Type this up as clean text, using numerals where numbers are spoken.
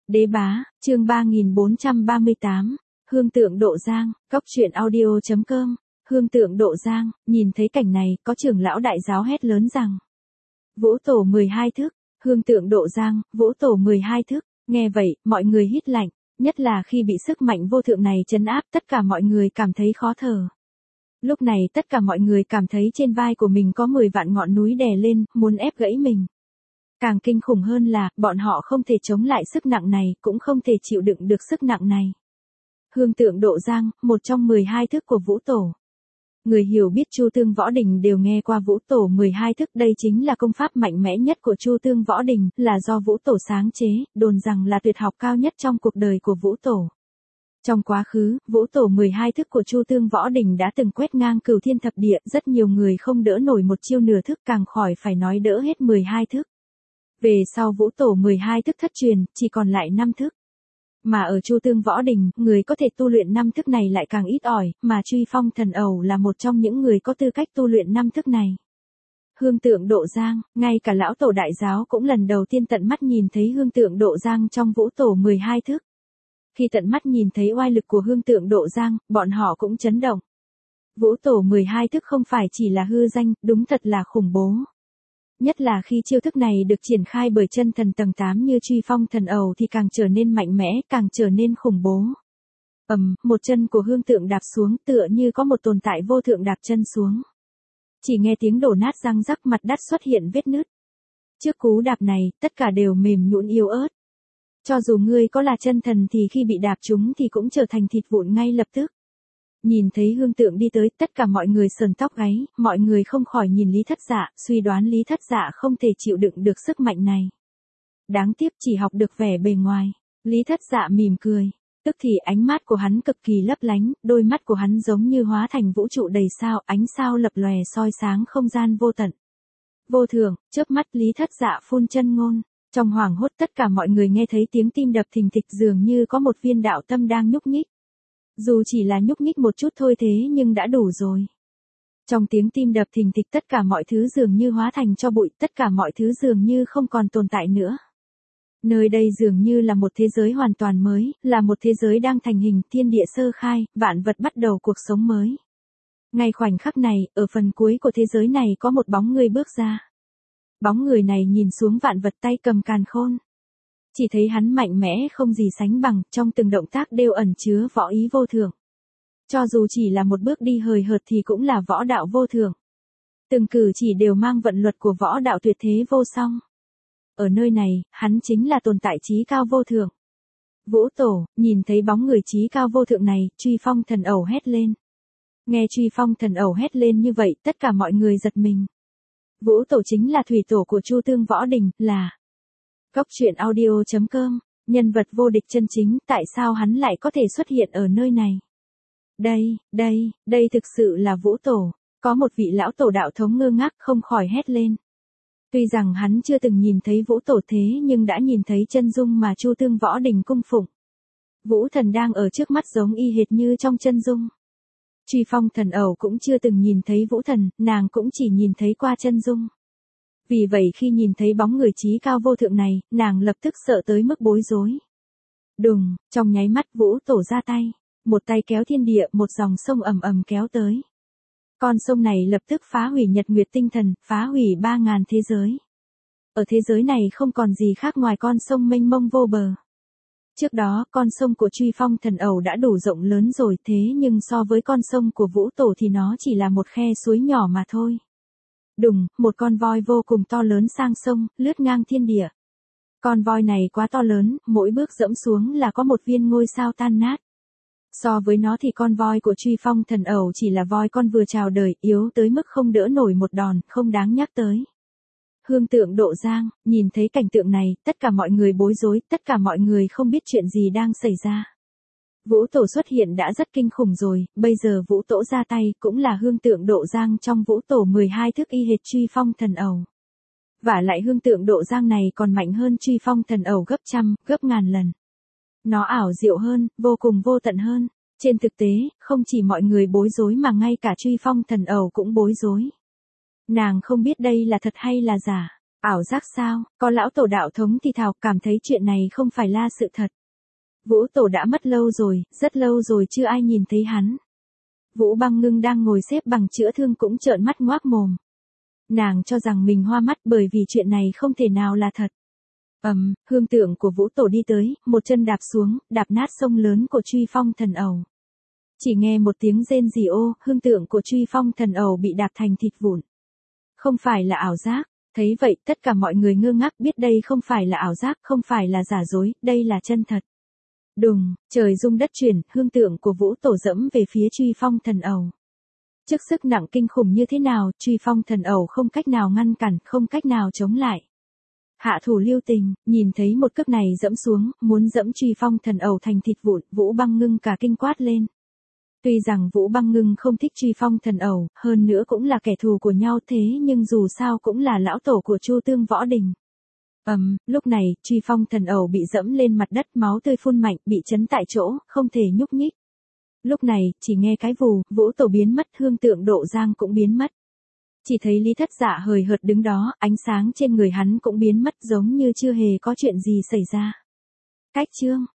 Đế bá, chương 3438, Hương tượng Độ Giang, Cóc truyện audio.com, Hương tượng Độ Giang, nhìn thấy cảnh này, có trưởng lão đại giáo hét lớn rằng: Vũ tổ 12 thức, Hương tượng Độ Giang, Vũ tổ 12 thức, nghe vậy, mọi người hít lạnh, nhất là khi bị sức mạnh vô thượng này trấn áp, tất cả mọi người cảm thấy khó thở. Lúc này tất cả mọi người cảm thấy trên vai của mình có 10 vạn ngọn núi đè lên, muốn ép gãy mình. Càng kinh khủng hơn là, bọn họ không thể chống lại sức nặng này, cũng không thể chịu đựng được sức nặng này. Hương tượng Độ Giang, một trong 12 thức của Vũ Tổ. Người hiểu biết Chu Tương Võ Đình đều nghe qua Vũ Tổ 12 thức, đây chính là công pháp mạnh mẽ nhất của Chu Tương Võ Đình, là do Vũ Tổ sáng chế, đồn rằng là tuyệt học cao nhất trong cuộc đời của Vũ Tổ. Trong quá khứ, Vũ Tổ 12 thức của Chu Tương Võ Đình đã từng quét ngang cửu thiên thập địa, rất nhiều người không đỡ nổi một chiêu nửa thức, càng khỏi phải nói đỡ hết 12 thức. Về sau Vũ Tổ 12 thức thất truyền, chỉ còn lại 5 thức. Mà ở Chu Tương Võ Đình, người có thể tu luyện 5 thức này lại càng ít ỏi, mà Truy Phong Thần Ẩu là một trong những người có tư cách tu luyện 5 thức này. Hương tượng Độ Giang, ngay cả lão tổ đại giáo cũng lần đầu tiên tận mắt nhìn thấy hương tượng Độ Giang trong Vũ Tổ 12 thức. Khi tận mắt nhìn thấy oai lực của hương tượng Độ Giang, bọn họ cũng chấn động. Vũ Tổ 12 thức không phải chỉ là hư danh, đúng thật là khủng bố. Nhất là khi chiêu thức này được triển khai bởi chân thần tầng 8 như Truy Phong Thần Ẩu thì càng trở nên mạnh mẽ, càng trở nên khủng bố. Một chân của hương tượng đạp xuống, tựa như có một tồn tại vô thượng đạp chân xuống. Chỉ nghe tiếng đổ nát răng rắc, mặt đất xuất hiện vết nứt. Trước cú đạp này, tất cả đều mềm nhũn yếu ớt. Cho dù ngươi có là chân thần thì khi bị đạp trúng thì cũng trở thành thịt vụn ngay lập tức. Nhìn thấy hương tượng đi tới, tất cả mọi người sờn tóc gáy, mọi người không khỏi nhìn Lý Thất Dạ, suy đoán Lý Thất Dạ không thể chịu đựng được sức mạnh này. Đáng tiếc chỉ học được vẻ bề ngoài. Lý Thất Dạ mỉm cười. Tức thì ánh mắt của hắn cực kỳ lấp lánh, đôi mắt của hắn giống như hóa thành vũ trụ đầy sao, ánh sao lập lòe soi sáng không gian vô tận. Vô thường, chớp mắt Lý Thất Dạ phun chân ngôn. Trong hoảng hốt tất cả mọi người nghe thấy tiếng tim đập thình thịch, dường như có một viên đạo tâm đang nhúc nhích. Dù chỉ là nhúc nhích một chút thôi thế nhưng đã đủ rồi. Trong tiếng tim đập thình thịch tất cả mọi thứ dường như hóa thành tro bụi, tất cả mọi thứ dường như không còn tồn tại nữa. Nơi đây dường như là một thế giới hoàn toàn mới, là một thế giới đang thành hình, thiên địa sơ khai, vạn vật bắt đầu cuộc sống mới. Ngay khoảnh khắc này, ở phần cuối của thế giới này có một bóng người bước ra. Bóng người này nhìn xuống vạn vật, tay cầm càn khôn. Chỉ thấy hắn mạnh mẽ không gì sánh bằng, trong từng động tác đều ẩn chứa võ ý vô thượng. Cho dù chỉ là một bước đi hời hợt thì cũng là võ đạo vô thượng. Từng cử chỉ đều mang vận luật của võ đạo tuyệt thế vô song. Ở nơi này, hắn chính là tồn tại chí cao vô thượng. Vũ Tổ, nhìn thấy bóng người chí cao vô thượng này, Truy Phong Thần Ẩu hét lên. Nghe Truy Phong Thần Ẩu hét lên như vậy, tất cả mọi người giật mình. Vũ Tổ chính là thủy tổ của Chu Tương Võ Đình, là Cóc truyện audio.com, nhân vật vô địch chân chính, tại sao hắn lại có thể xuất hiện ở nơi này? Đây thực sự là Vũ Tổ. Có một vị lão tổ đạo thống ngơ ngác không khỏi hét lên. Tuy rằng hắn chưa từng nhìn thấy Vũ Tổ thế nhưng đã nhìn thấy chân dung mà Chu Tương Võ Đình cung phụng. Vũ Thần đang ở trước mắt giống y hệt như trong chân dung. Truy Phong Thần Ẩu cũng chưa từng nhìn thấy Vũ Thần, nàng cũng chỉ nhìn thấy qua chân dung. Vì vậy khi nhìn thấy bóng người chí cao vô thượng này, nàng lập tức sợ tới mức bối rối. Đùng, trong nháy mắt Vũ Tổ ra tay, một tay kéo thiên địa, một dòng sông ầm ầm kéo tới. Con sông này lập tức phá hủy nhật nguyệt tinh thần, phá hủy 3000 thế giới. Ở thế giới này không còn gì khác ngoài con sông mênh mông vô bờ. Trước đó, con sông của Truy Phong Thần Ẩu đã đủ rộng lớn rồi, thế nhưng so với con sông của Vũ Tổ thì nó chỉ là một khe suối nhỏ mà thôi. Đùng, một con voi vô cùng to lớn sang sông, lướt ngang thiên địa. Con voi này quá to lớn, mỗi bước dẫm xuống là có một viên ngôi sao tan nát. So với nó thì con voi của Truy Phong Thần Ẩu chỉ là voi con vừa chào đời, yếu tới mức không đỡ nổi một đòn, không đáng nhắc tới. Hương tượng Độ Giang, nhìn thấy cảnh tượng này, tất cả mọi người bối rối, tất cả mọi người không biết chuyện gì đang xảy ra. Vũ Tổ xuất hiện đã rất kinh khủng rồi, bây giờ Vũ Tổ ra tay cũng là hương tượng Độ Giang trong Vũ Tổ 12 thức y hệt Truy Phong Thần Ẩu. Vả lại hương tượng Độ Giang này còn mạnh hơn Truy Phong Thần Ẩu gấp trăm, gấp ngàn lần. Nó ảo diệu hơn, vô cùng vô tận hơn. Trên thực tế, không chỉ mọi người bối rối mà ngay cả Truy Phong Thần Ẩu cũng bối rối. Nàng không biết đây là thật hay là giả. Ảo giác sao, có lão tổ đạo thống thì thào cảm thấy chuyện này không phải là sự thật. Vũ tổ đã mất lâu rồi, rất lâu rồi chưa ai nhìn thấy hắn. Vũ Băng Ngưng đang ngồi xếp bằng chữa thương cũng trợn mắt ngoác mồm. Nàng cho rằng mình hoa mắt bởi vì chuyện này không thể nào là thật. Hương tượng của Vũ Tổ đi tới, một chân đạp xuống, đạp nát sông lớn của Truy Phong Thần Ẩu. Chỉ nghe một tiếng rên rỉ ô, hương tượng của Truy Phong Thần Ẩu bị đạp thành thịt vụn. Không phải là ảo giác, thấy vậy tất cả mọi người ngơ ngác biết đây không phải là ảo giác, không phải là giả dối, đây là chân thật. Đùng, trời rung đất chuyển, hương tượng của Vũ Tổ dẫm về phía Truy Phong Thần Ẩu. Trước sức nặng kinh khủng như thế nào, Truy Phong Thần Ẩu không cách nào ngăn cản, không cách nào chống lại. Hạ thủ lưu tình, nhìn thấy một cước này dẫm xuống, muốn dẫm Truy Phong Thần Ẩu thành thịt vụn, Vũ Băng Ngưng cả kinh quát lên. Tuy rằng Vũ Băng Ngưng không thích Truy Phong Thần Ẩu, hơn nữa cũng là kẻ thù của nhau thế nhưng dù sao cũng là lão tổ của Chu Tương Võ Đình. Lúc này, Truy Phong Thần Ẩu bị dẫm lên mặt đất, máu tươi phun mạnh, bị chấn tại chỗ, không thể nhúc nhích. Lúc này, chỉ nghe cái vù, Vũ Tổ biến mất, hương tượng Độ Giang cũng biến mất. Chỉ thấy Lý Thất Dạ hời hợt đứng đó, ánh sáng trên người hắn cũng biến mất giống như chưa hề có chuyện gì xảy ra. Cách chương